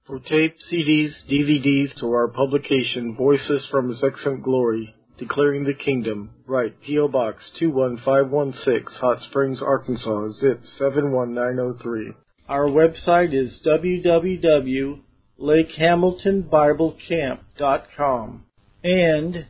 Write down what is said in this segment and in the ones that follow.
For tape, CDs, DVDs, to our publication, Voices from His Excellent Glory, Declaring the Kingdom, write P.O. Box 21516, Hot Springs, Arkansas, zip 71903. Our website is www.lakehamiltonbiblecamp.com and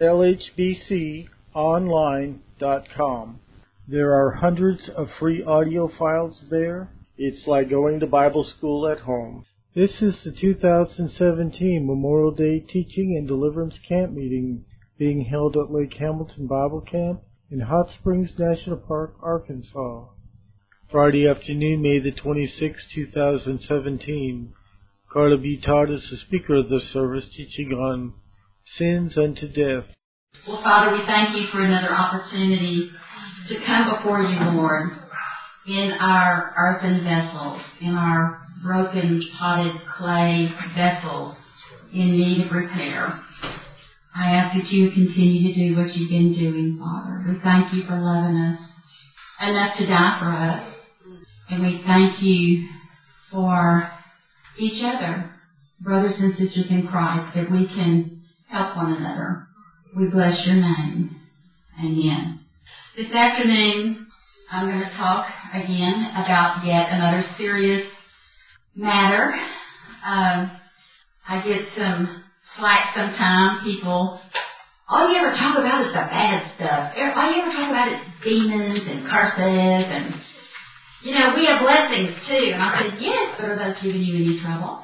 lhbconline.com. There are hundreds of free audio files there. It's like going to Bible school at home. This is the 2017 Memorial Day Teaching and Deliverance Camp Meeting being held at Lake Hamilton Bible Camp in Hot Springs National Park, Arkansas. Friday afternoon, May the 26th, 2017. Carla B. Todd is the speaker of the service, teaching on sins unto death. Well, Father, we thank you for another opportunity to come before you, Lord, in our earthen vessels, in our broken, potted clay vessels in need of repair. I ask that you would continue to do what you've been doing, Father. We thank you for loving us enough to die for us. And we thank you for each other, brothers and sisters in Christ, that we can help one another. We bless your name. Amen. This afternoon, I'm going to talk again about yet another serious matter. I get some slack sometimes. People, all you ever talk about is the bad stuff. All you ever talk about is demons and curses and, we have blessings too. And I said, yes, but are those giving you any trouble?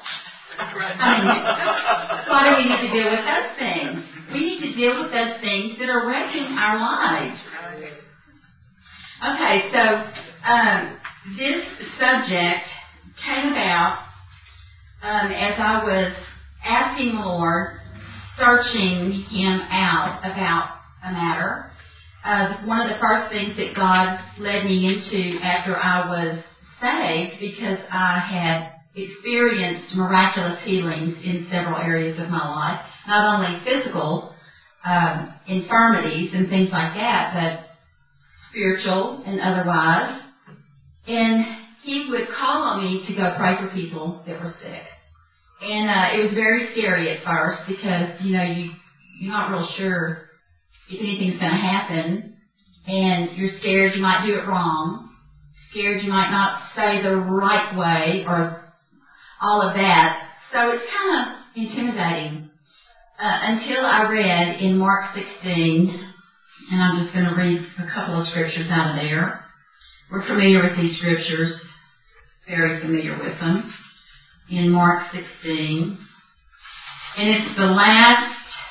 Why do we need to deal with those things? We need to deal with those things that are wrecking our lives. Okay, so this subject came about as I was asking the Lord, searching Him out about a matter. One of the first things that God led me into after I was saved, because I had experienced miraculous healings in several areas of my life, not only physical infirmities and things like that, but spiritual and otherwise. And He would call on me to go pray for people that were sick. And it was very scary at first because, you're not real sure if anything's going to happen. And you're scared you might do it wrong. Scared you might not say the right way or all of that. So it's kind of intimidating. Until I read in Mark 16, and I'm just going to read a couple of scriptures out of there. We're familiar with these scriptures, very familiar with them. In Mark 16, and it's the last,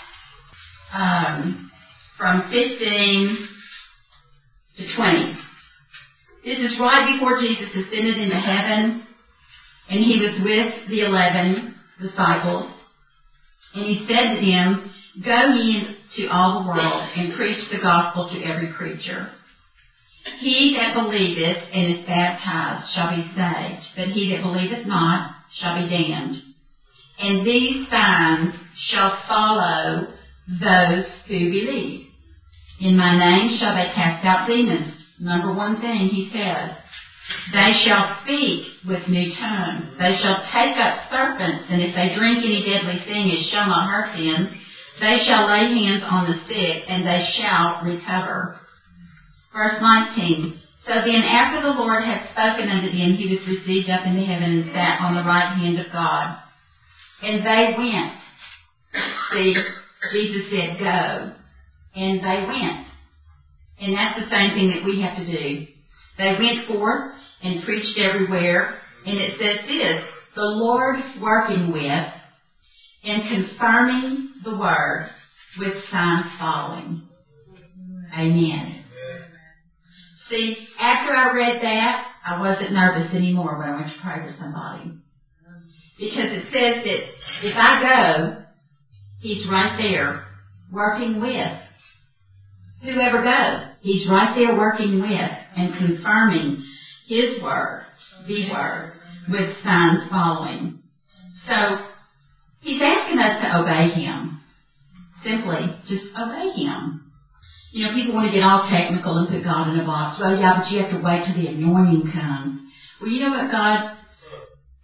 from 15 to 20. This is right before Jesus ascended into heaven, and He was with the 11 disciples. And He said to them, "Go ye to all the world and preach the gospel to every creature. He that believeth and is baptized shall be saved, but he that believeth not shall be damned. And these signs shall follow those who believe. In my name shall they cast out demons." Number one thing He says. "They shall speak with new tongues. They shall take up serpents, and if they drink any deadly thing, it shall not hurt them. They shall lay hands on the sick, and they shall recover." Verse 19. "So then after the Lord had spoken unto them, He was received up into heaven and sat on the right hand of God. And they went." See, Jesus said, "Go." And they went. And that's the same thing that we have to do. They went forth and preached everywhere. And it says this, "The Lord working with and confirming the word with signs following." Amen. See, after I read that, I wasn't nervous anymore when I went to pray for somebody. Because it says that if I go, He's right there working with. Whoever goes, He's right there working with and confirming His word, the word, with signs following. So, He's asking us to obey Him. Simply, just obey Him. People want to get all technical and put God in a box. Well, yeah, but you have to wait till the anointing comes. Well, you know what God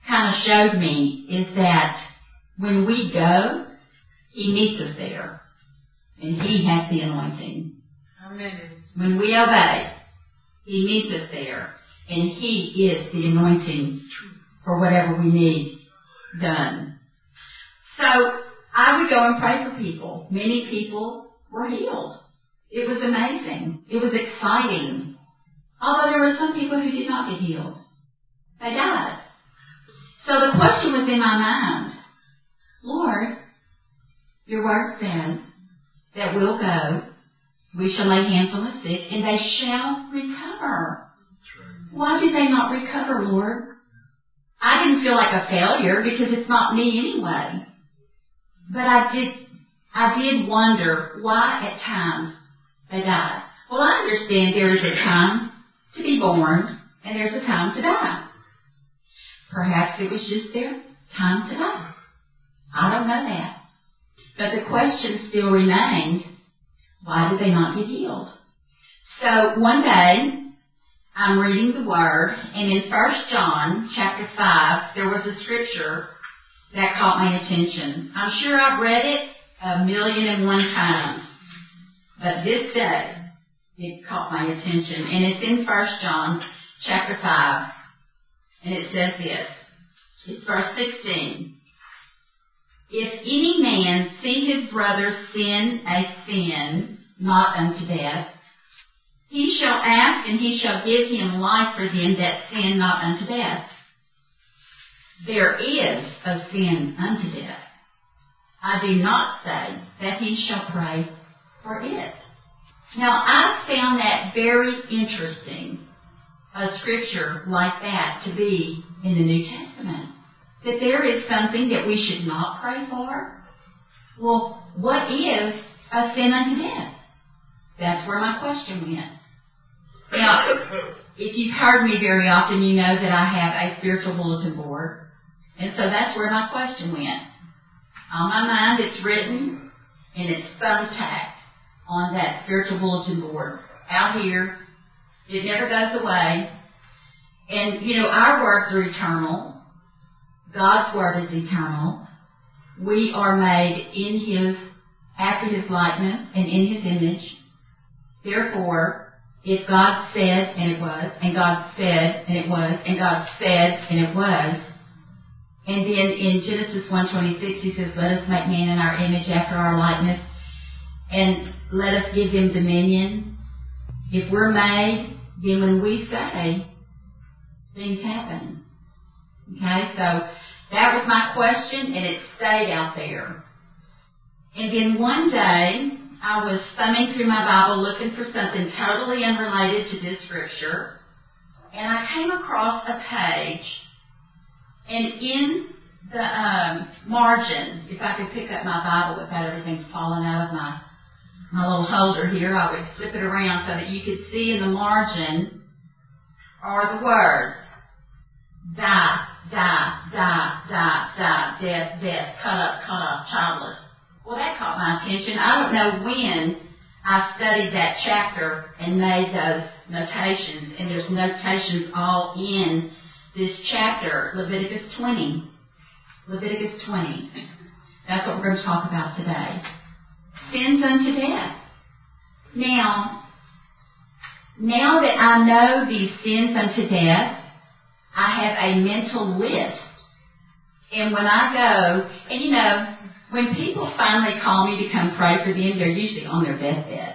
kind of showed me is that when we go, He meets us there. And He has the anointing. Amen. When we obey, He meets us there. And He is the anointing for whatever we need done. So I would go and pray for people. Many people were healed. It was amazing. It was exciting. Although there were some people who did not get healed. They died. So the question was in my mind, Lord, your word says that we'll go, we shall lay hands on the sick, and they shall recover. Why did they not recover, Lord? I didn't feel like a failure because it's not me anyway. But I did wonder why at times they died. Well, I understand there is a time to be born and there's a time to die. Perhaps it was just their time to die. I don't know that. But the question still remained, why did they not get healed? So one day, I'm reading the Word, and in 1 John chapter 5, there was a scripture that caught my attention. I'm sure I've read it 1,000,001 times, but this day, it caught my attention. And it's in 1 John chapter 5, and it says this. It's verse 16. If any man see his brother sin a sin not unto death, he shall ask, and he shall give him life for them that sin not unto death. There is a sin unto death. I do not say that he shall pray for it. Now, I found that very interesting, a scripture like that to be in the New Testament. That there is something that we should not pray for. Well, what is a sin unto death? That's where my question went. Now, if you've heard me very often, you know that I have a spiritual bulletin board. And so that's where my question went. On my mind, it's written, and it's thumbtacked on that spiritual bulletin board. Out here. It never goes away. And, you know, our words are eternal. God's Word is eternal. We are made after His likeness and in His image. Therefore, if God said, and it was, and God said, and it was, and God said, and it was, and then in Genesis 1:26, He says, let us make man in our image after our likeness, and let us give them dominion. If we're made, then when we say, things happen. Okay, so that was my question, and it stayed out there. And then one day, I was thumbing through my Bible looking for something totally unrelated to this scripture, and I came across a page, and in the margin, if I could pick up my Bible without everything falling out of my little holder here, I would flip it around so that you could see in the margin are the words, die, die, die, die, die, death, death, cut up, childless. Well, that caught my attention. I don't know when I studied that chapter and made those notations, and there's notations all in this chapter, Leviticus 20. Leviticus 20. That's what we're going to talk about today. Sins unto death. Now that I know these sins unto death, I have a mental list. And when I go, and you know, when people finally call me to come pray for them, they're usually on their deathbed.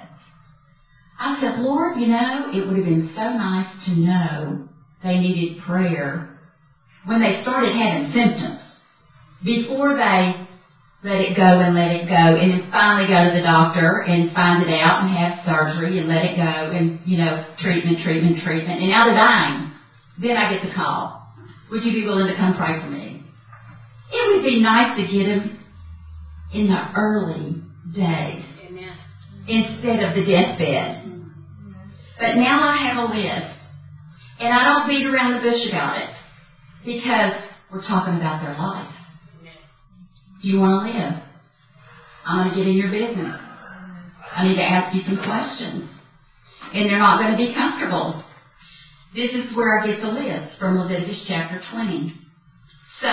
I said, Lord, you know, it would have been so nice to know they needed prayer when they started having symptoms. Before they let it go, and then finally go to the doctor and find it out and have surgery and let it go and, you know, treatment, and now they're dying. Then I get the call. Would you be willing to come pray for me? It would be nice to get them in the early days. Amen. Instead of the deathbed. But now I have a list. And I don't beat around the bush about it. Because we're talking about their life. Do you want to live? I'm going to get in your business. I need to ask you some questions. And they're not going to be comfortable. This is where I get the list from Leviticus chapter 20. So,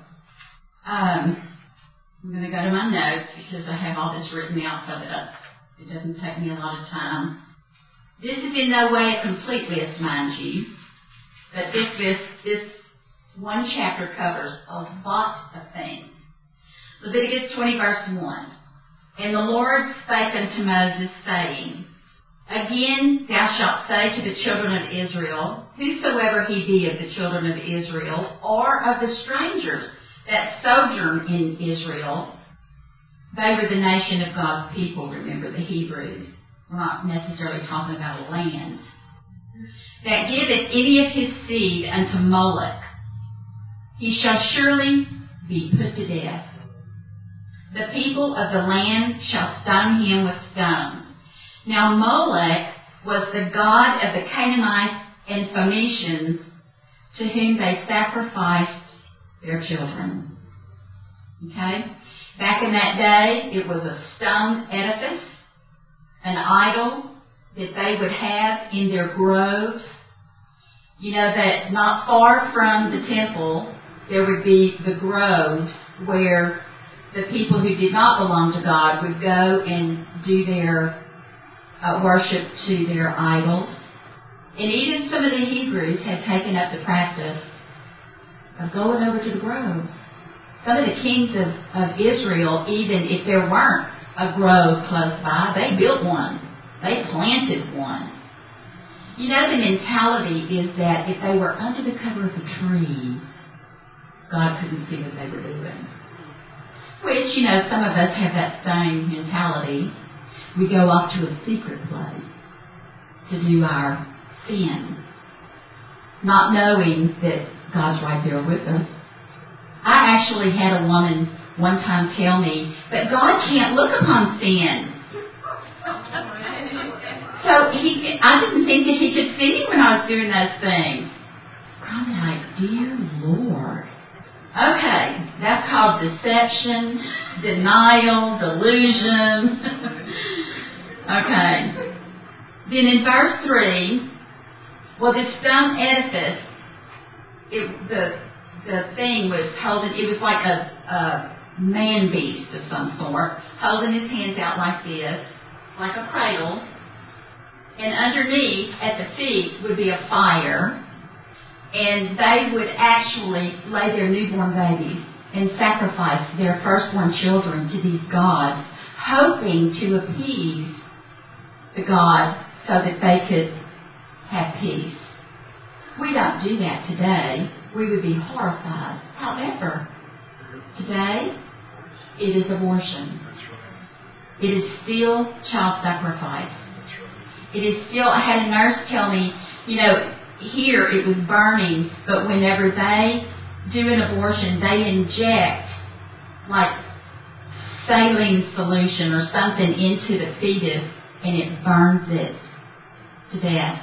I'm going to go to my notes because I have all this written out so that it doesn't take me a lot of time. This is in no way a complete list, mind you, but this one chapter covers a lot of things. Leviticus 20, verse 1. And the Lord spake unto Moses, saying, Again thou shalt say to the children of Israel, whosoever he be of the children of Israel, or of the strangers that sojourn in Israel, they were the nation of God's people, remember, the Hebrews. We're not necessarily talking about a land. That giveth any of his seed unto Moloch, he shall surely be put to death. The people of the land shall stone him with stones. Now Moloch was the god of the Canaanites and Phoenicians, to whom they sacrificed their children. Okay? Back in that day, it was a stone edifice, an idol that they would have in their grove. You know that not far from the temple, there would be the grove where the people who did not belong to God would go and do their worship to their idols. And even some of the Hebrews had taken up the practice of going over to the groves. Some of the kings of Israel, even if there weren't a grove close by, they built one. They planted one. You know, the mentality is that if they were under the cover of a tree, God couldn't see what they were doing. Which, you know, some of us have that same mentality. We go off to a secret place to do our sin, not knowing that God's right there with us. I actually had a woman one time tell me that God can't look upon sin. So I didn't think that he could see me when I was doing those things. I'm like, dear Lord. Okay, that's called deception, denial, delusion. Okay. Then in verse 3, well, this stone edifice, the thing was holding, it was like a man beast of some sort, holding his hands out like this, like a cradle. And underneath, at the feet, would be a fire. And they would actually lay their newborn babies and sacrifice their firstborn children to these gods, hoping to appease the god so that they could have peace. We don't do that today. We would be horrified. However, today, it is abortion. It is still child sacrifice. It is still, I had a nurse tell me, you know, here it was burning, but whenever they do an abortion, they inject like saline solution or something into the fetus and it burns it to death.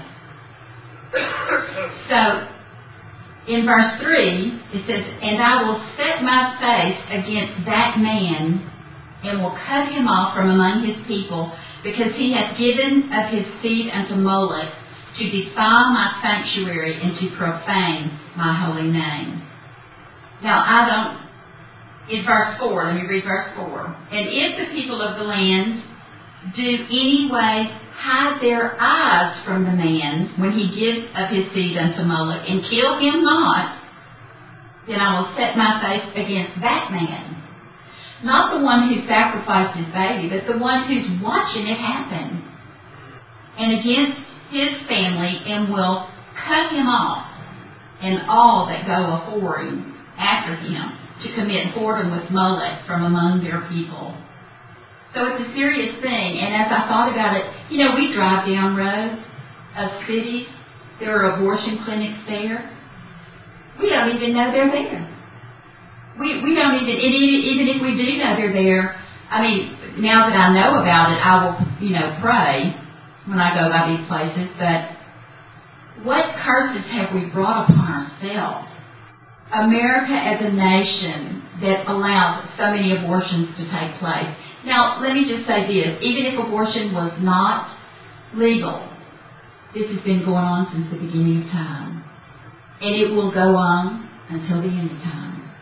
So, in verse 3, it says, And I will set my face against that man and will cut him off from among his people, because he hath given of his seed unto Moloch, to defile my sanctuary and to profane my holy name. Now, in verse 4, let me read verse 4. And if the people of the land do any way hide their eyes from the man when he gives of his seed unto Moloch, and kill him not, then I will set my face against that man. Not the one who sacrificed his baby, but the one who's watching it happen. And against his family, and will cut him off, and all that go a-whoring after him, to commit whoredom with Molech from among their people. So it's a serious thing, and as I thought about it, you know, we drive down roads of cities, there are abortion clinics there. We don't even know they're there. We don't even if we do know they're there, I mean, now that I know about it, I will, you know, pray when I go by these places, but what curses have we brought upon ourselves? America as a nation that allows so many abortions to take place. Now, let me just say this. Even if abortion was not legal, this has been going on since the beginning of time. And it will go on until the end of time.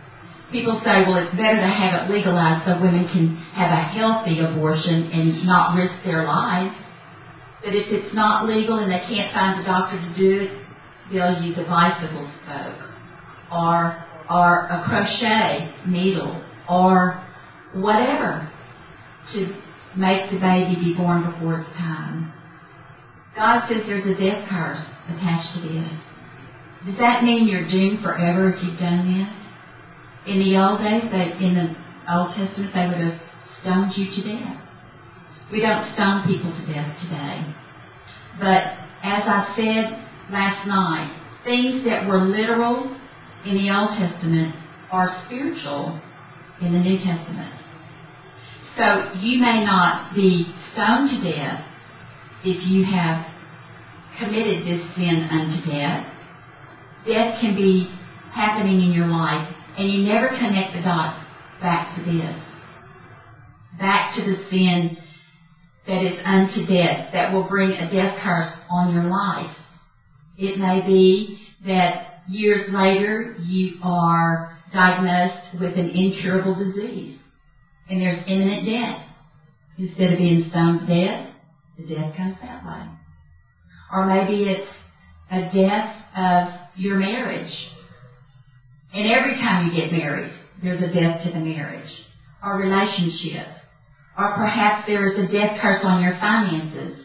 People say, well, it's better to have it legalized so women can have a healthy abortion and not risk their lives. But if it's not legal and they can't find a doctor to do it, they'll use a bicycle spoke or a crochet needle or whatever to make the baby be born before its time. God says there's a death curse attached to this. Does that mean you're doomed forever if you've done this? In the old days, in the Old Testament, they would have stoned you to death. We don't stone people to death today. But as I said last night, things that were literal in the Old Testament are spiritual in the New Testament. So you may not be stoned to death if you have committed this sin unto death. Death can be happening in your life, and you never connect the dots back to this, back to the sin that is unto death, that will bring a death curse on your life. It may be that years later you are diagnosed with an incurable disease, and there's imminent death. Instead of being stoned to death, the death comes that way. Or maybe it's a death of your marriage. And every time you get married, there's a death to the marriage or relationship. Or perhaps there is a death curse on your finances.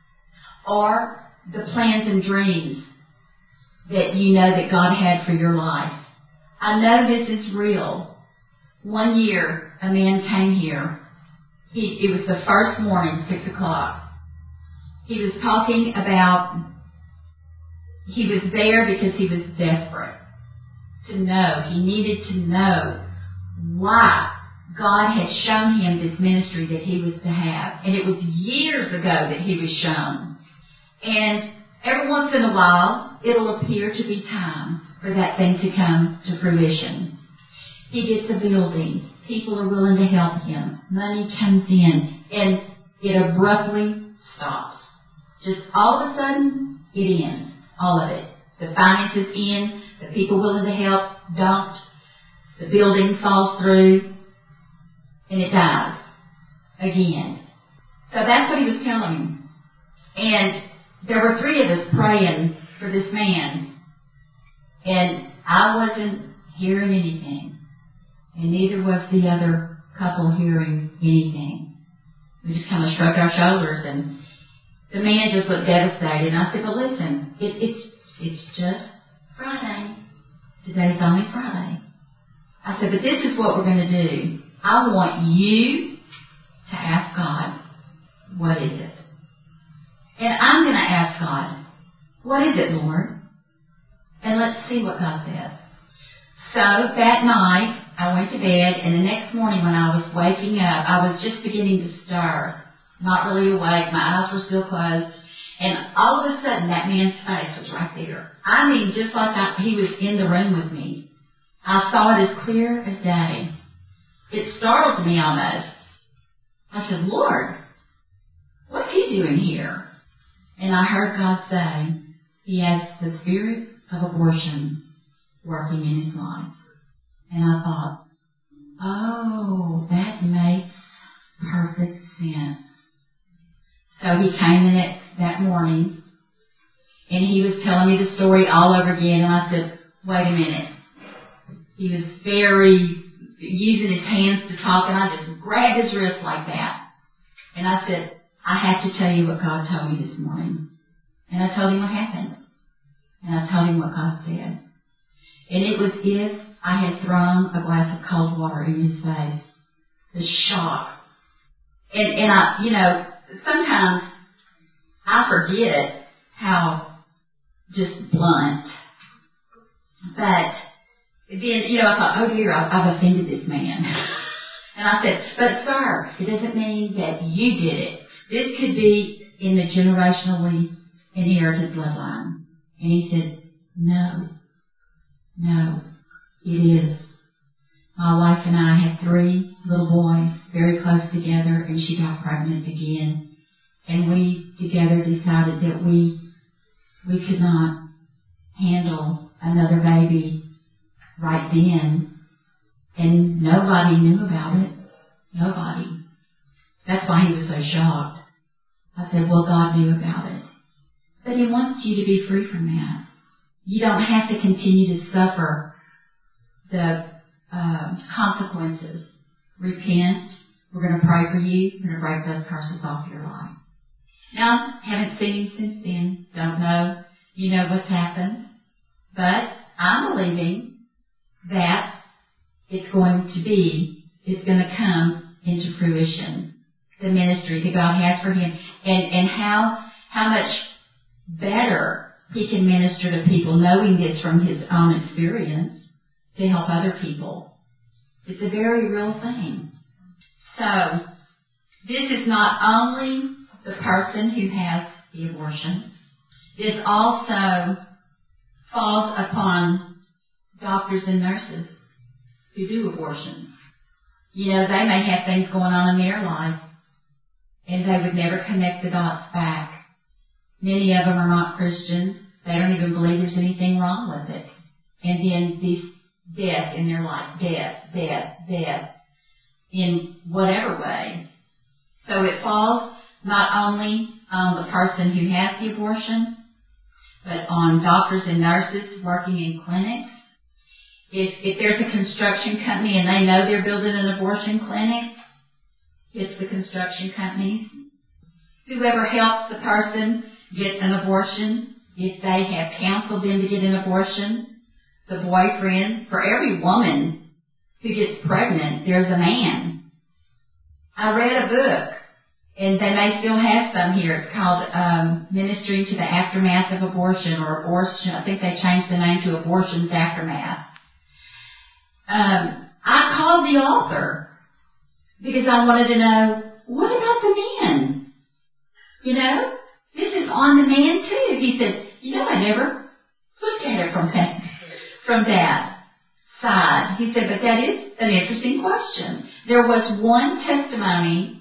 Or the plans and dreams that you know that God had for your life. I know this is real. One year, a man came here. It was the first morning, 6 o'clock. He was talking about, he was there because he was desperate to know. He needed to know why God had shown him this ministry that he was to have. And it was years ago that he was shown. And every once in a while, it'll appear to be time for that thing to come to fruition. He gets a building. People are willing to help him. Money comes in. And it abruptly stops. Just all of a sudden, it ends. All of it. The finances end. The people willing to help don't. The building falls through. And it dies. Again. So that's what he was telling me. And there were 3 of us praying for this man. And I wasn't hearing anything. And neither was the other couple hearing anything. We just kind of shrugged our shoulders, and the man just looked devastated. And I said, well, listen, it's just Friday. Today's only Friday. I said, but this is what we're going to do. I want you to ask God, what is it? And I'm going to ask God, what is it, Lord? And let's see what God says. So that night, I went to bed, and the next morning when I was waking up, I was just beginning to stir. Not really awake. My eyes were still closed. And all of a sudden, that man's face was right there. I mean, just like he was in the room with me. I saw it as clear as day. It startled me almost. I said, Lord, what's he doing here? And I heard God say, he has the spirit of abortion working in his life. And I thought, oh, that makes perfect sense. So he came in that morning, and he was telling me the story all over again, and I said, wait a minute. He was using his hands to talk, and I just grabbed his wrist like that. And I said, I have to tell you what God told me this morning. And I told him what happened. And I told him what God said. And it was if I had thrown a glass of cold water in his face. The shock. And I, sometimes I forget how just blunt. But then, I thought, oh dear, I've offended this man. And I said, but sir, it doesn't mean that you did it. This could be in the generationally inherited bloodline. And he said, no, it is. My wife and I had 3 little boys, very close together, and she got pregnant again. And we together decided that we could not handle another baby right then. And nobody knew about it. Nobody. That's why he was so shocked. I said, well, God knew about it. But he wants you to be free from that. You don't have to continue to suffer the consequences. Repent. We're going to pray for you. We're going to break those curses off your life. Now, haven't seen him since then. Don't know. You know what's happened. But I'm believing that it's going to come into fruition. The ministry that God has for him. And how much better he can minister to people knowing this from his own experience to help other people. It's a very real thing. So, this is not only the person who has the abortion. This also falls upon doctors and nurses who do abortions. You know, they may have things going on in their life, and they would never connect the dots back. Many of them are not Christians. They don't even believe there's anything wrong with it. And then this death in their life, death, in whatever way. So it falls not only on the person who has the abortion, but on doctors and nurses working in clinics. If there's a construction company and they know they're building an abortion clinic, it's the construction companies. Whoever helps the person get an abortion, if they have counseled them to get an abortion, the boyfriend, for every woman who gets pregnant, there's a man. I read a book, and they may still have some here. It's called Ministering to the Aftermath of Abortion, or Abortion. I think they changed the name to Abortion's Aftermath. I called the author because I wanted to know, what about the men? You know, this is on the man too. He said, I never looked at it from that side. He said, but that is an interesting question. There was one testimony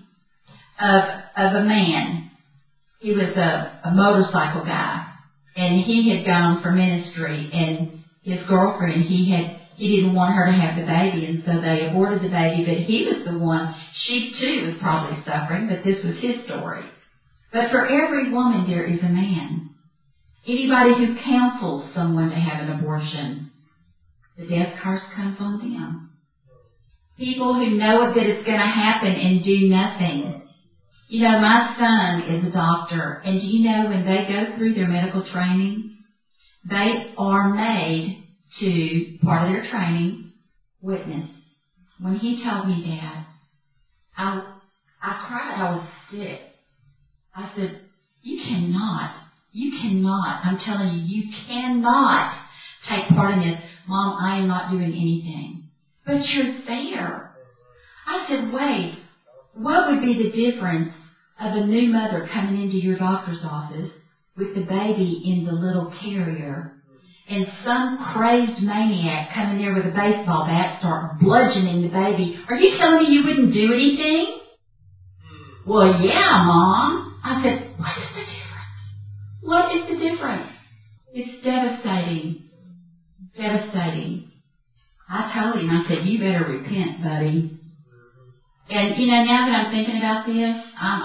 of a man. He was a motorcycle guy, and he had gone for ministry, and his girlfriend, he didn't want her to have the baby, and so they aborted the baby, but he was the one. She too was probably suffering, but this was his story. But for every woman there is a man. Anybody who counsels someone to have an abortion, the death curse comes on them. People who know that it's going to happen and do nothing. You know, my son is a doctor, and do you know when they go through their medical training, they are made to, part of their training, witness. When he told me that, I cried. I was sick. I said, you cannot, I'm telling you, you cannot take part in this. Mom, I am not doing anything. But you're there. I said, wait, what would be the difference of a new mother coming into your doctor's office with the baby in the little carrier, and some crazed maniac coming there with a baseball bat start bludgeoning the baby? Are you telling me you wouldn't do anything? Well, yeah, Mom. I said, what is the difference? What is the difference? It's devastating. Devastating. I told him, I said, you better repent, buddy. And, now that I'm thinking about this,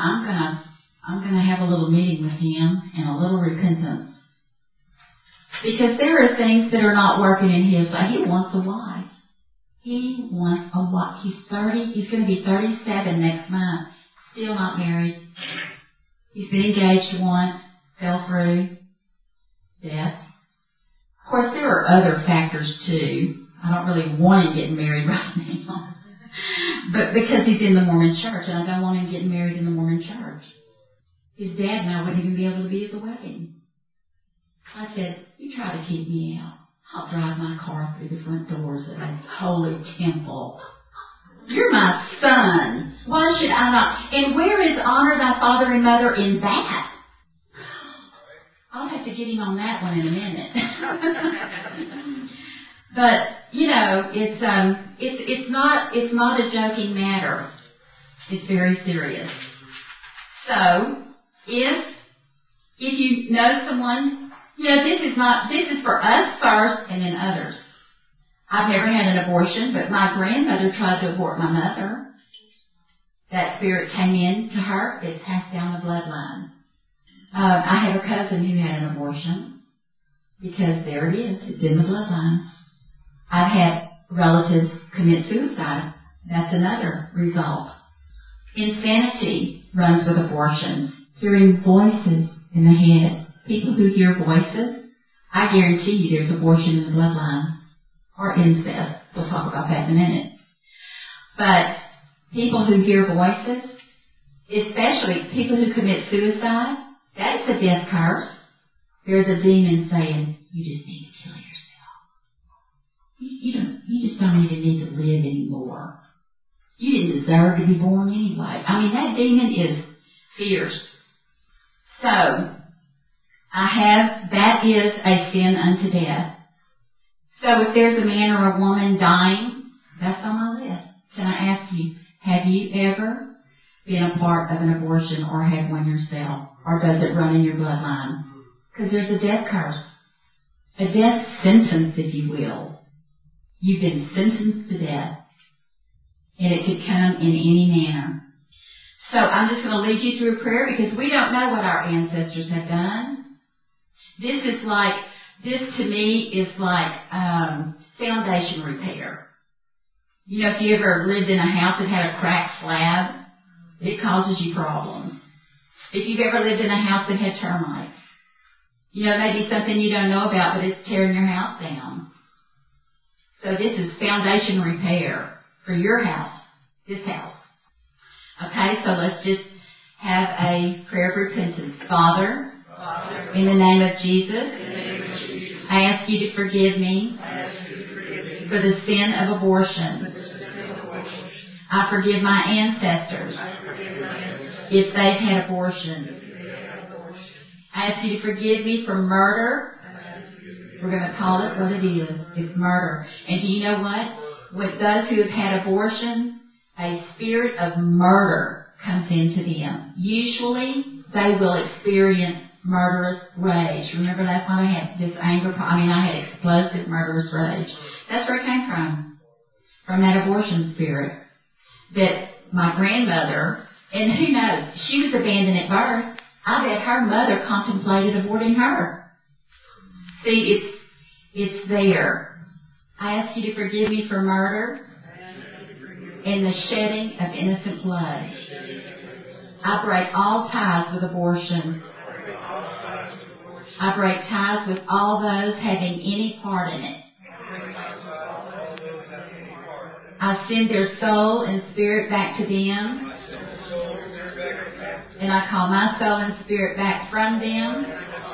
I'm gonna have a little meeting with him and a little repentance. Because there are things that are not working in his life. He wants a wife. He wants a wife. He's 30. He's going to be 37 next month. Still not married. He's been engaged once. Fell through. Death. Of course, there are other factors too. I don't really want him getting married right now. But because he's in the Mormon church, and I don't want him getting married in the Mormon church. His dad and I wouldn't even be able to be at the wedding. I said, you try to keep me out. I'll drive my car through the front doors of a holy temple. You're my son. Why should I not? And where is honor thy father and mother in that? I'll have to get him on that one in a minute. But, it's not a joking matter. It's very serious. So, if you know someone, this is for us first and then others. I've never had an abortion, but my grandmother tried to abort my mother. That spirit came in to her. It's passed down the bloodline. I have a cousin who had an abortion because there it is. It's in the bloodline. I've had relatives commit suicide. That's another result. Insanity runs with abortions. Hearing voices in the head. People who hear voices, I guarantee you there's abortion in the bloodline. Or incest. We'll talk about that in a minute. But people who hear voices, especially people who commit suicide, that's a death curse. There's a demon saying, you just need to kill yourself. You just don't even need to live anymore. You didn't deserve to be born anyway. I mean, that demon is fierce. So, that is a sin unto death. So if there's a man or a woman dying, that's on my list. Can I ask you, have you ever been a part of an abortion or had one yourself? Or does it run in your bloodline? Because there's a death curse. A death sentence, if you will. You've been sentenced to death. And it could come in any manner. So I'm just going to lead you through a prayer because we don't know what our ancestors have done. This to me is like foundation repair. You know, if you ever lived in a house that had a cracked slab, it causes you problems. If you've ever lived in a house that had termites, you know, maybe something you don't know about, but it's tearing your house down. So this is foundation repair for your house, this house. Okay, so let's just have a prayer of repentance. Father, in the name of Jesus, I ask you to forgive me for the sin of abortion. I forgive my ancestors if they've had abortion. I ask you to forgive me for murder. We're going to call it what it is. It's murder. And do you know what? With those who have had abortion, a spirit of murder comes into them. Usually, they will experience murderous rage. Remember, that's why I had this anger. I had explosive murderous rage. That's where it came from that abortion spirit. That my grandmother, and who knows, she was abandoned at birth. I bet her mother contemplated aborting her. See, it's there. I ask you to forgive me for murder and the shedding of innocent blood. I break all ties with abortion. I break ties with all those having any part in it. I send their soul and spirit back to them. And I call my soul and spirit back from them,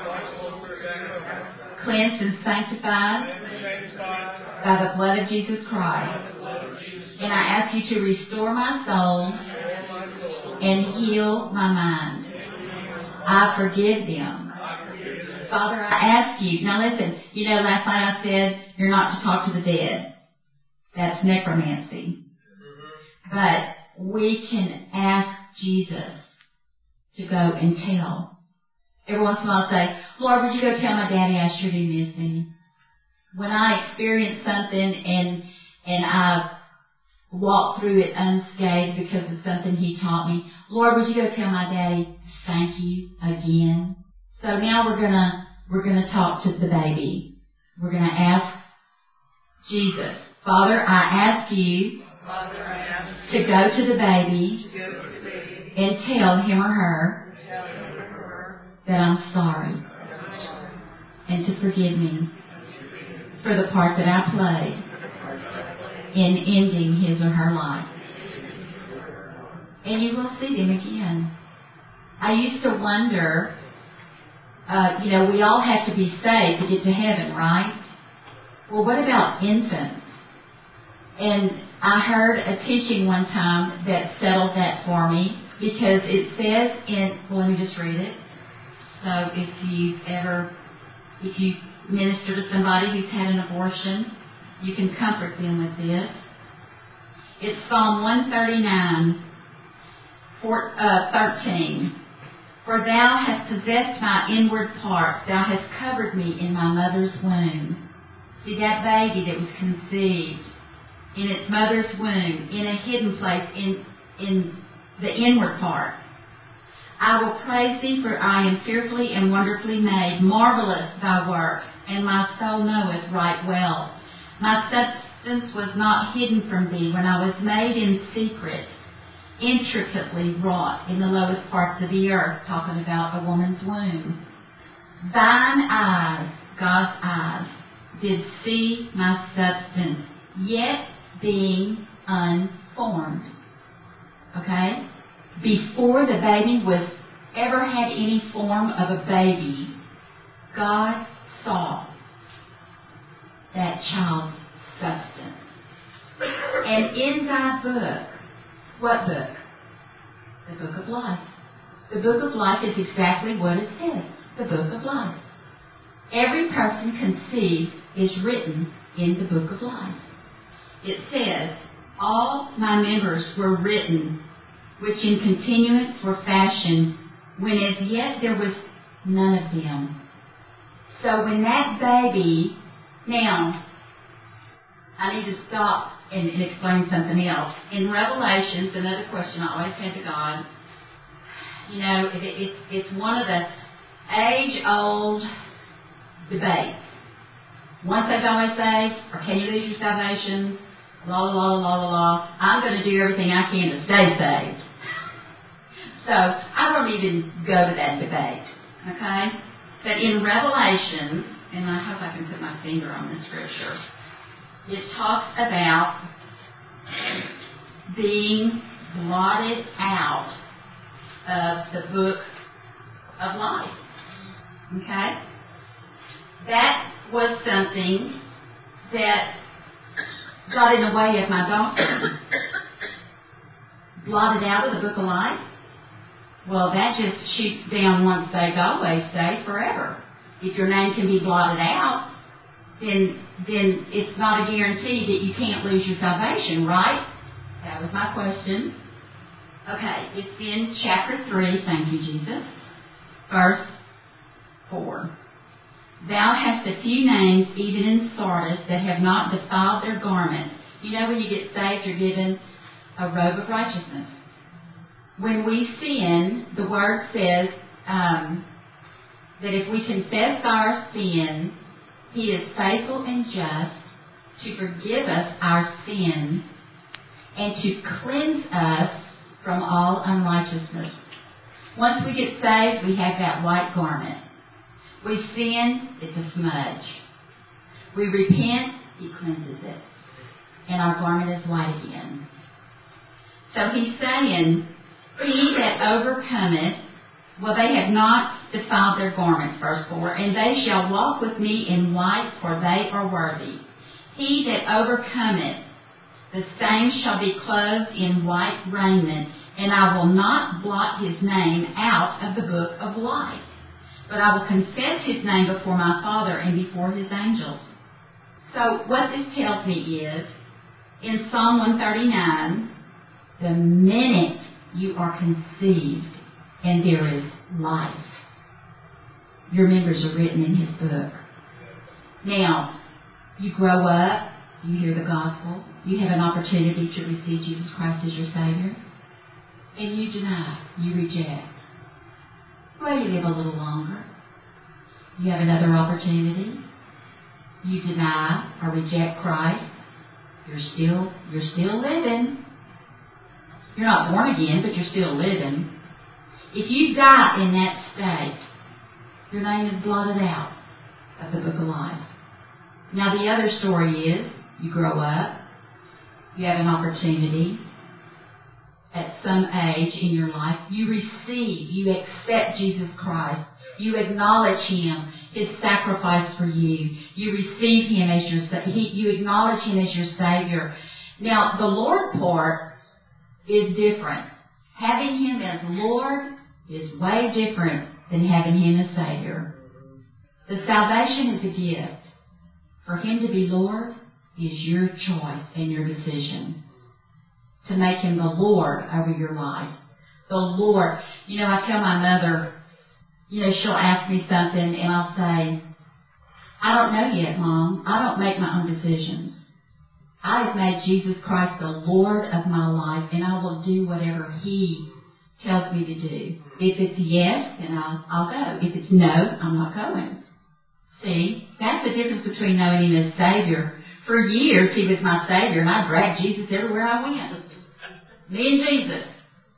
cleansed and sanctified by the blood of Jesus Christ. And I ask you to restore my soul and heal my mind. I forgive them. Father, I ask you, now listen, you know, last night I said you're not to talk to the dead. That's necromancy. But we can ask Jesus to go and tell. Every once in a while I say, Lord, would you go tell my daddy I sure do miss him? When I experience something and I walk through it unscathed because of something he taught me, Lord, would you go tell my daddy, thank you again? So now we're gonna talk to the baby. We're gonna ask Jesus, Father, I ask you to go to the baby and tell him or her that I'm sorry and to forgive me for the part that I played in ending his or her life. And you will see them again. I used to wonder, we all have to be saved to get to heaven, right? Well, what about infants? And I heard a teaching one time that settled that for me because it says let me just read it. So if you minister to somebody who's had an abortion, you can comfort them with this. It's Psalm 139, 13. For thou hast possessed my inward parts, thou hast covered me in my mother's womb. See, that baby that was conceived in its mother's womb, in a hidden place, in the inward part. I will praise thee, for I am fearfully and wonderfully made. Marvelous thy works, and my soul knoweth right well. My substance was not hidden from thee when I was made in secret, intricately wrought in the lowest parts of the earth, talking about a woman's womb. Thine eyes, God's eyes, did see my substance, yet being unformed. Okay? Before the baby was ever had any form of a baby, God saw that child's substance. And in thy book, what book? The book of life. The book of life is exactly what it says, the book of life. Every person conceived is written in the book of life. It says, all my members were written, which in continuance were fashioned, when as yet there was none of them. So when that baby, now, I need to stop and explain something else. In Revelations, another question I always had to God, you know, it's one of the age-old debates. Once saved, always saved, or can you lose your salvation? La, la, la, la, la, la. I'm going to do everything I can to stay saved. So I don't even go to that debate, okay? But in Revelation, and I hope I can put my finger on the scripture, it talks about being blotted out of the book of life, okay? That was something that got in the way of my doctrine. Blotted out of the book of life? Well, that just shoots down once saved, always saved, forever. If your name can be blotted out, then it's not a guarantee that you can't lose your salvation, right? That was my question. Okay, it's in chapter 3, thank you, Jesus, verse 4. Thou hast a few names, even in Sardis, that have not defiled their garments. You know, when you get saved, you're given a robe of righteousness. When we sin, the Word says that if we confess our sin, He is faithful and just to forgive us our sins and to cleanse us from all unrighteousness. Once we get saved, we have that white garment. We sin, it's a smudge. We repent, He cleanses it. And our garment is white again. So He's saying, he that overcometh, well, they have not defiled their garments, verse 4, and they shall walk with me in white, for they are worthy. He that overcometh, the same shall be clothed in white raiment, and I will not blot his name out of the book of life, but I will confess his name before my Father and before his angels. So what this tells me is, in Psalm 139, the minute you are conceived and there is life, your members are written in His book. Now, you grow up, you hear the gospel, you have an opportunity to receive Jesus Christ as your Savior, and you deny, you reject. Well, you live a little longer. You have another opportunity. You deny or reject Christ. You're still living. You're not born again, but you're still living. If you die in that state, your name is blotted out of the book of life. Now the other story is, you grow up, you have an opportunity at some age in your life, you receive, you accept Jesus Christ, you acknowledge Him, His sacrifice for you, you receive Him as you acknowledge Him as your Savior. Now the Lord part is different. Having Him as Lord is way different than having Him as Savior. The salvation is a gift. For Him to be Lord is your choice and your decision. To make Him the Lord over your life. The Lord. I tell my mother, she'll ask me something and I'll say, I don't know yet, Mom. I don't make my own decisions. I have made Jesus Christ the Lord of my life, and I will do whatever He tells me to do. If it's yes, then I'll go. If it's no, I'm not going. See, that's the difference between knowing Him as Savior. For years, He was my Savior, and I dragged Jesus everywhere I went. Me and Jesus.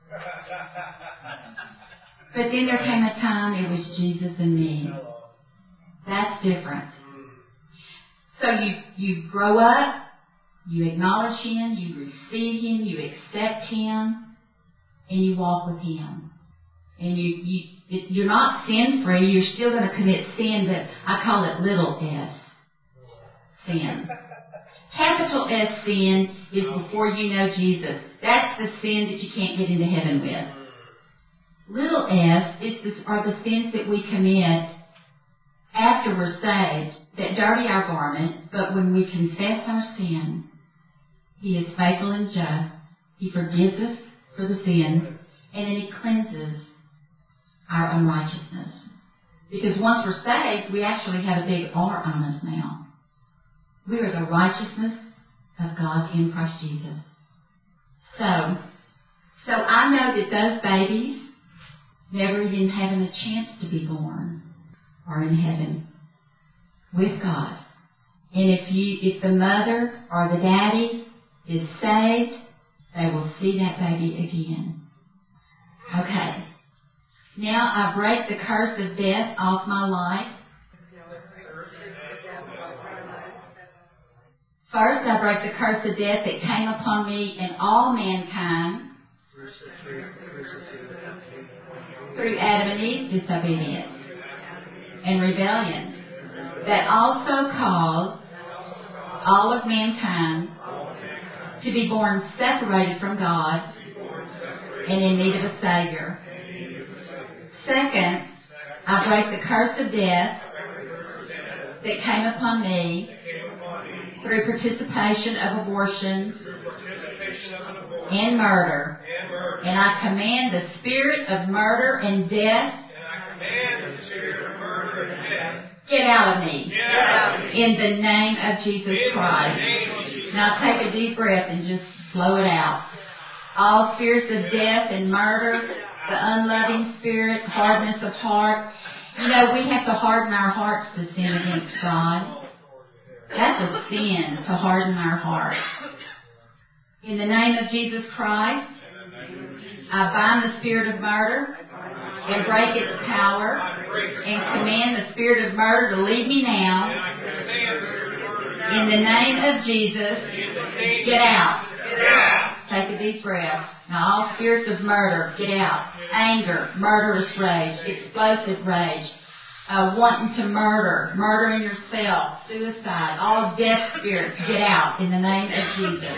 But then there came a time it was Jesus and me. That's different. So you grow up, you acknowledge Him, you receive Him, you accept Him, and you walk with Him. And you're not sin-free. You're still going to commit sin, but I call it little s, sin. Capital S sin is before you know Jesus. That's the sin that you can't get into heaven with. Little s are the sins that we commit after we're saved that dirty our garment, but when we confess our sin, He is faithful and just. He forgives us for the sin, and then He cleanses our unrighteousness. Because once we're saved, we actually have a big R on us now. We are the righteousness of God in Christ Jesus. So I know that those babies never even having a chance to be born are in heaven with God. And if the mother or the daddy is saved, they will see that baby again. Okay. Now I break the curse of death off my life. First, I break the curse of death that came upon me and all mankind through Adam and Eve's disobedience and rebellion, that also caused all of mankind to be born separated from God and in need of a Savior. Second, I break the curse of death that came upon me through participation of abortion and murder. And I command the spirit of murder and death, get out of me. In the name of Jesus Christ. Now take a deep breath and just slow it out. All spirits of death and murder, the unloving spirit, hardness of heart. You know, we have to harden our hearts to sin against God. That's a sin, to harden our hearts. In the name of Jesus Christ, I bind the spirit of murder and break its power and command the spirit of murder to leave me now. In the name of Jesus, get out. Take a deep breath. Now all spirits of murder, get out. Anger, murderous rage, explosive rage, wanting to murder, murdering yourself, suicide, all death spirits, get out in the name of Jesus.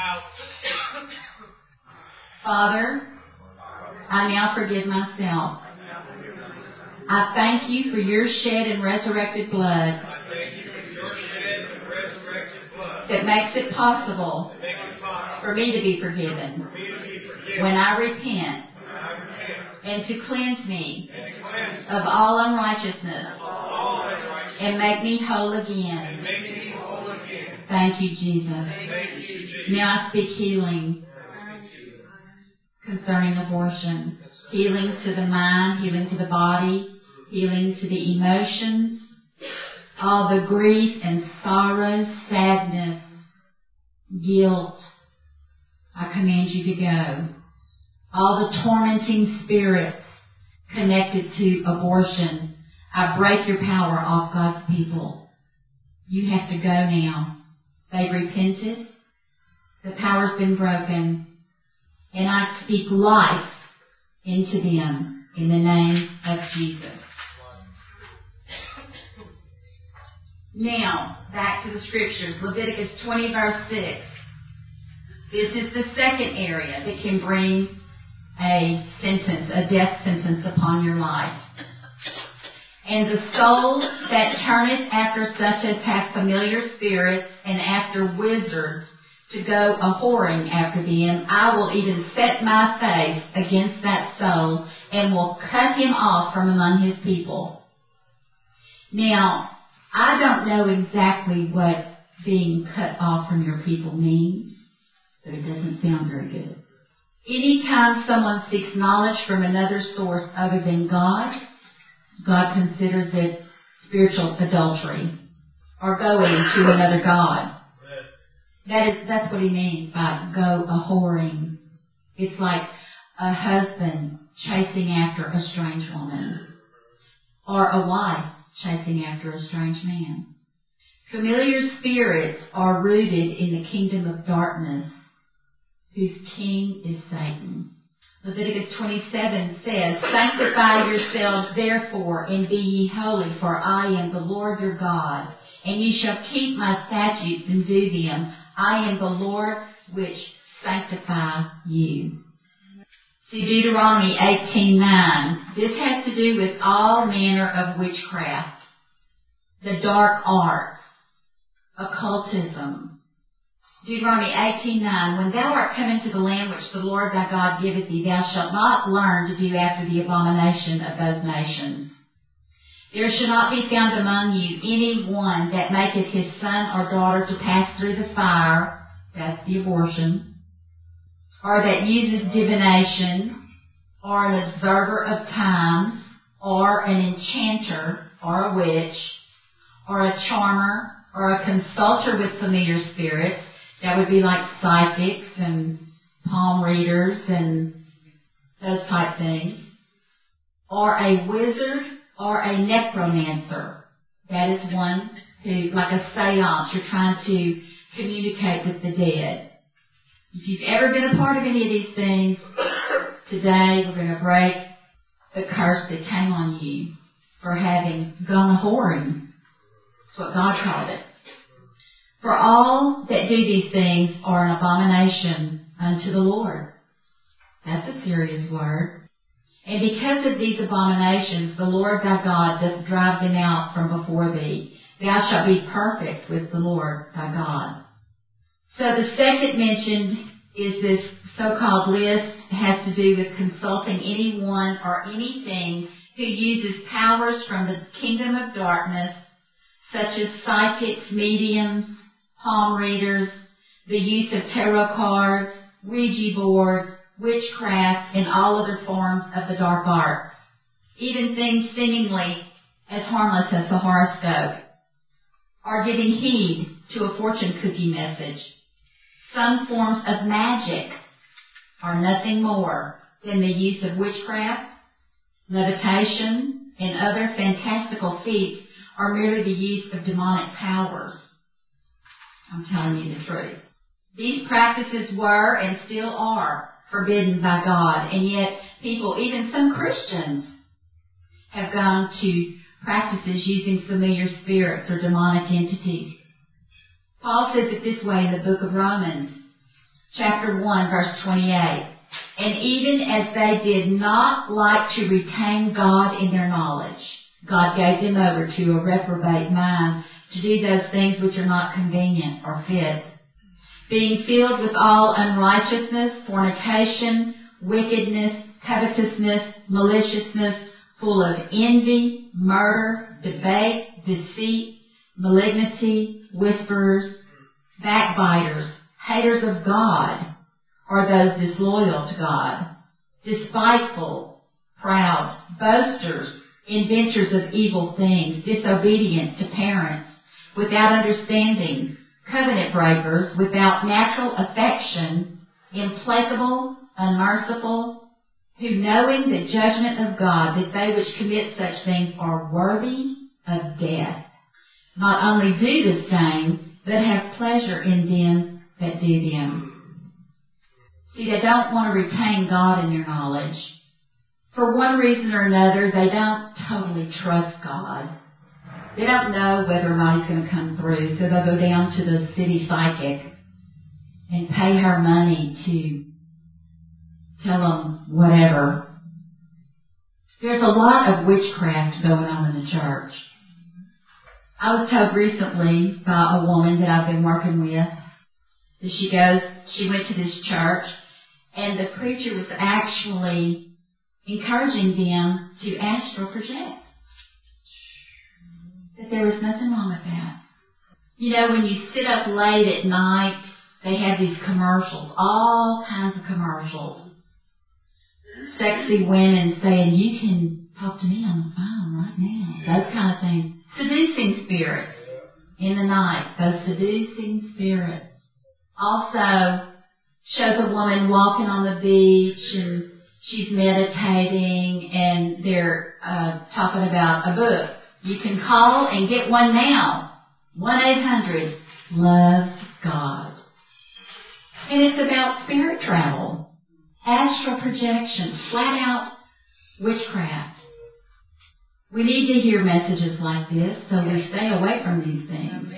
Father, I now forgive myself. I thank You for Your shed and resurrected blood that makes it possible for me to be forgiven when I repent, and to cleanse me of all unrighteousness and make me whole again. Thank You, Jesus. Now I speak healing concerning abortion. Healing to the mind, healing to the body, healing to the emotions, all the grief and sorrow, sadness, guilt. I command you to go. All the tormenting spirits connected to abortion, I break your power off God's people. You have to go now. They repented. The power's been broken. And I speak life into them in the name of Jesus. Now, back to the scriptures. Leviticus 20 verse 6. This is the second area that can bring a sentence, a death sentence upon your life. And the soul that turneth after such as have familiar spirits and after wizards to go a-whoring after them, I will even set my face against that soul and will cut him off from among his people. Now, I don't know exactly what being cut off from your people means, but it doesn't sound very good. Anytime someone seeks knowledge from another source other than God, God considers it spiritual adultery or going to another God. That's what he means by go a-whoring. It's like a husband chasing after a strange woman or a wife chasing after a strange man. Familiar spirits are rooted in the kingdom of darkness, whose king is Satan. Leviticus 27 says, Sanctify yourselves therefore and be ye holy, for I am the Lord your God, and ye shall keep my statutes and do them. I am the Lord which sanctify you. See Deuteronomy 18:9. This has to do with all manner of witchcraft, the dark arts, occultism. Deuteronomy 18:9. When thou art come into the land which the Lord thy God giveth thee, thou shalt not learn to do after the abomination of those nations. There shall not be found among you any one that maketh his son or daughter to pass through the fire, that's the abortion, or that uses divination, or an observer of times, or an enchanter, or a witch, or a charmer, or a consulter with familiar spirits. That would be like psychics and palm readers and those type things. Or a wizard or a necromancer. That is one who, like a seance, you're trying to communicate with the dead. If you've ever been a part of any of these things, today we're going to break the curse that came on you for having gone a-whoring. That's what God called it. For all that do these things are an abomination unto the Lord. That's a serious word. And because of these abominations, the Lord thy God doth drive them out from before thee. Thou shalt be perfect with the Lord thy God. So the second mentioned is this so-called list. It has to do with consulting anyone or anything who uses powers from the kingdom of darkness, such as psychics, mediums, palm readers, the use of tarot cards, Ouija boards, witchcraft, and all other forms of the dark arts. Even things seemingly as harmless as the horoscope, or giving heed to a fortune cookie message. Some forms of magic are nothing more than the use of witchcraft, levitation, and other fantastical feats are merely the use of demonic powers. I'm telling you the truth. These practices were and still are forbidden by God, and yet people, even some Christians, have gone to practices using familiar spirits or demonic entities. Paul says it this way in the book of Romans, chapter 1, verse 28. And even as they did not like to retain God in their knowledge, God gave them over to a reprobate mind to do those things which are not convenient or fit, being filled with all unrighteousness, fornication, wickedness, covetousness, maliciousness, full of envy, murder, debate, deceit, malignity, whisperers, backbiters, haters of God, or those disloyal to God, despiteful, proud, boasters, inventors of evil things, disobedient to parents, without understanding, covenant breakers, without natural affection, implacable, unmerciful, who knowing the judgment of God, that they which commit such things are worthy of death, not only do the same, but have pleasure in them that do them. See, they don't want to retain God in their knowledge. For one reason or another, they don't totally trust God. They don't know whether or not He's going to come through, so they'll go down to the city psychic and pay her money to tell them whatever. There's a lot of witchcraft going on in the church. I was told recently by a woman that I've been working with that she went to this church, and the preacher was actually encouraging them to astral project. That But there was nothing wrong with that. You know, when you sit up late at night, they have these commercials, all kinds of commercials. Sexy women saying, you can talk to me on the phone right now. Those kind of things. Seducing spirits in the night. Those seducing spirits. Also, shows a woman walking on the beach and she's meditating and they're talking about a book. You can call and get one now. 1-800-LOVE-GOD. And it's about spirit travel, astral projection, flat out witchcraft. We need to hear messages like this so we stay away from these things.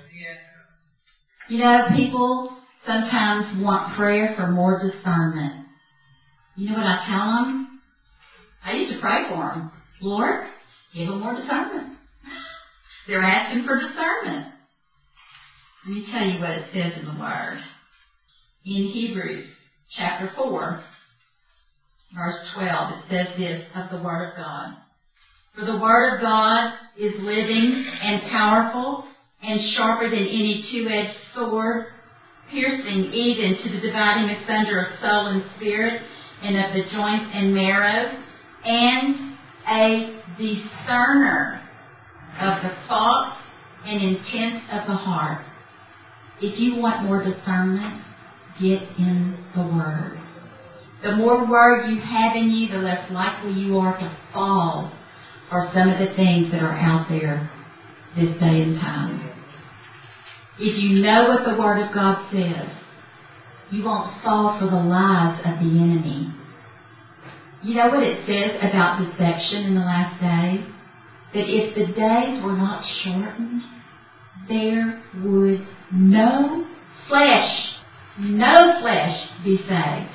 You know, people sometimes want prayer for more discernment. You know what I tell them? I used to pray for them. Lord, give them more discernment. They're asking for discernment. Let me tell you what it says in the Word. In Hebrews chapter 4, verse 12, it says this of the Word of God. For the Word of God is living and powerful and sharper than any two-edged sword, piercing even to the dividing asunder of soul and spirit and of the joints and marrow, and a discerner of the thoughts and intents of the heart. If you want more discernment, get in the Word. The more Word you have in you, the less likely you are to fall for some of the things that are out there this day and time. If you know what the Word of God says, you won't fall for the lies of the enemy. You know what it says about deception in the last days? That if the days were not shortened, there would no flesh be saved.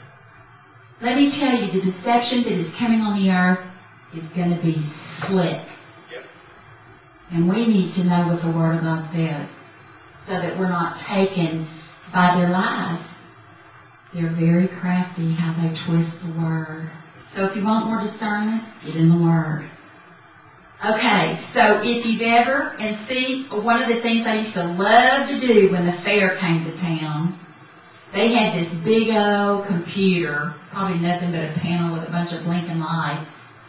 Let me tell you, the deception that is coming on the earth is going to be slick. And we need to know what the Word of God says so that we're not taken by their lies. They're very crafty how they twist the Word. So if you want more discernment, get in the Word. Okay, so if you've ever, and see, one of the things I used to love to do when the fair came to town, they had this big old computer, probably nothing but a panel with a bunch of blinking lights.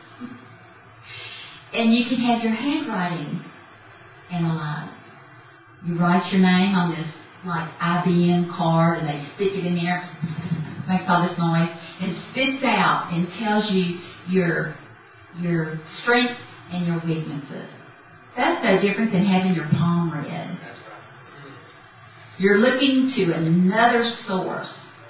And you can have your handwriting analyzed. You write your name on this, like, IBM card, and they stick it in there, makes all this noise, and spits out and tells you your strengths and your weaknesses. That's no different than having your palm read. You're looking to another source.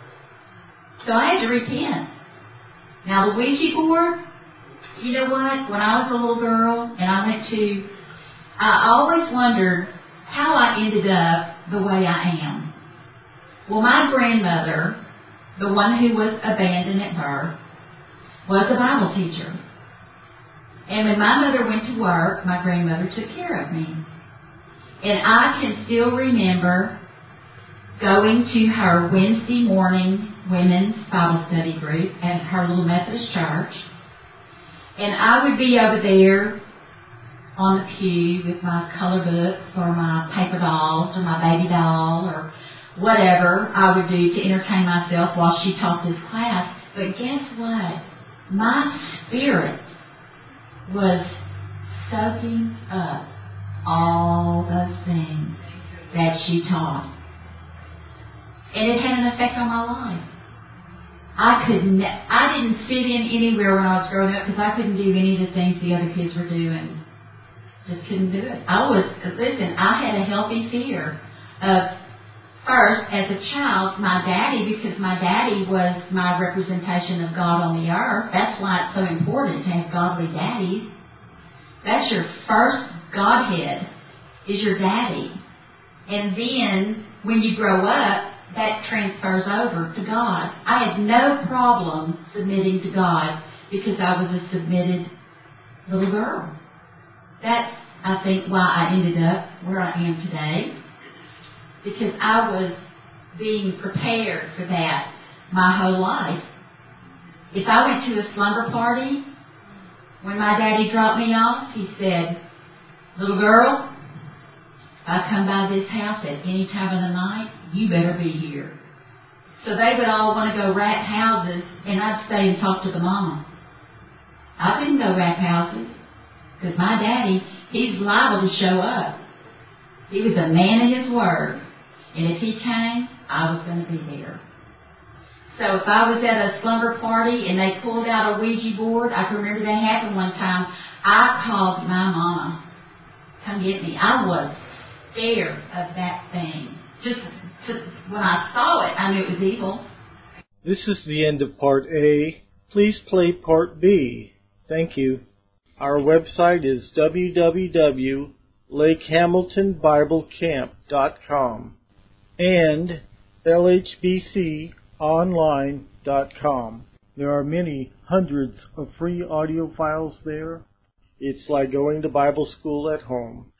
So I had to repent. Now the Ouija board, you know what? When I was a little girl and I always wondered how I ended up the way I am. Well, my grandmother, the one who was abandoned at birth, was a Bible teacher. And when my mother went to work, my grandmother took care of me. And I can still remember going to her Wednesday morning women's Bible study group at her little Methodist church. And I would be over there on the pew with my color books or my paper dolls or my baby doll or whatever I would do to entertain myself while she taught this class. But guess what? My spirit was soaking up all those things that she taught. And it had an effect on my life. I didn't fit in anywhere when I was growing up because I couldn't do any of the things the other kids were doing. Just couldn't do it. I had a healthy fear of, first, as a child, my daddy, because my daddy was my representation of God on the earth. That's why it's so important to have godly daddies. That's your first Godhead, is your daddy. And then, when you grow up, that transfers over to God. I had no problem submitting to God because I was a submitted little girl. That's, I think, why I ended up where I am today. Because I was being prepared for that my whole life. If I went to a slumber party, when my daddy dropped me off, he said, little girl, if I come by this house at any time of the night, you better be here. So they would all want to go rat houses, and I'd stay and talk to the mama. I didn't go rat houses, because my daddy, he's liable to show up. He was a man of his word, and if he came, I was going to be there. So if I was at a slumber party and they pulled out a Ouija board, I can remember that happened one time, I called my mama, come get me. I was scared of that thing. When I saw it, I knew it was evil. This is the end of Part A. Please play Part B. Thank you. Our website is www.lakehamiltonbiblecamp.com and lhbconline.com. There are many hundreds of free audio files there. It's like going to Bible school at home.